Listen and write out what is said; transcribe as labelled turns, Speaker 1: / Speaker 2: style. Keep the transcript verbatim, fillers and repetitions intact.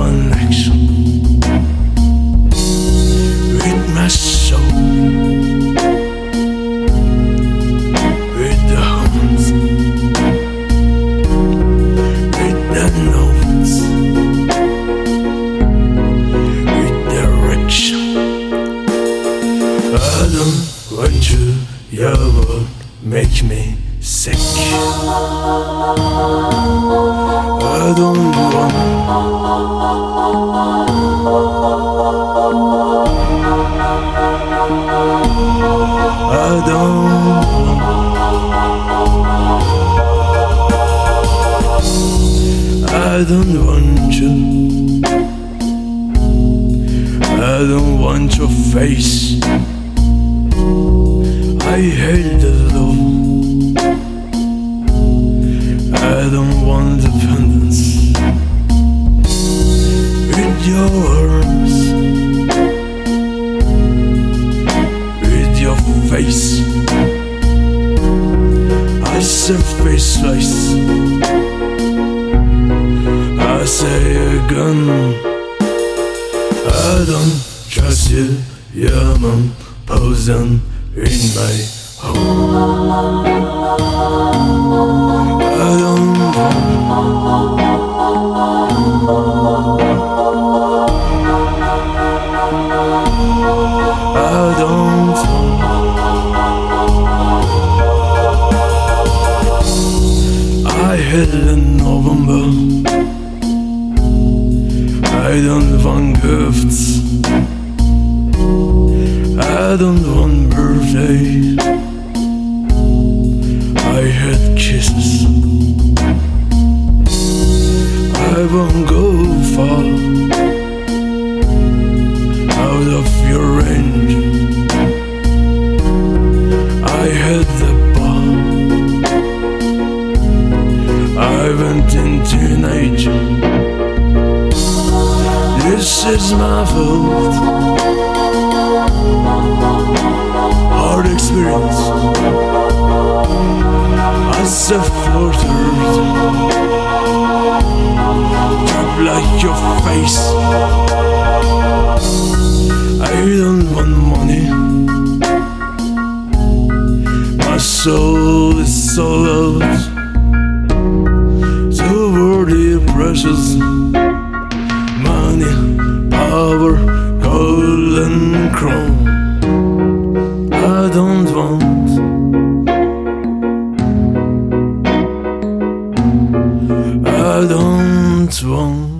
Speaker 1: connection with my soul, with the horns, with the notes, with direction. I don't want you, your word make me sick. I don't want I don't want I don't want you. I don't want your face. I hate the love. I don't want dependence. With your arms, with your face, I say faceless. I say again, I don't trust you. Your mom posing in my home. I don't want I don't want I hate in November. I don't want gifts. I don't want birthday. I hate kisses. I won't go far out of your range. I hate the bar. I went in teenage. This is my fault. Hard experience. As a flirter, drop like your face. I don't want money. My soul is sold out. So worthy, precious. Money, power, gold and crown. I don't want I don't want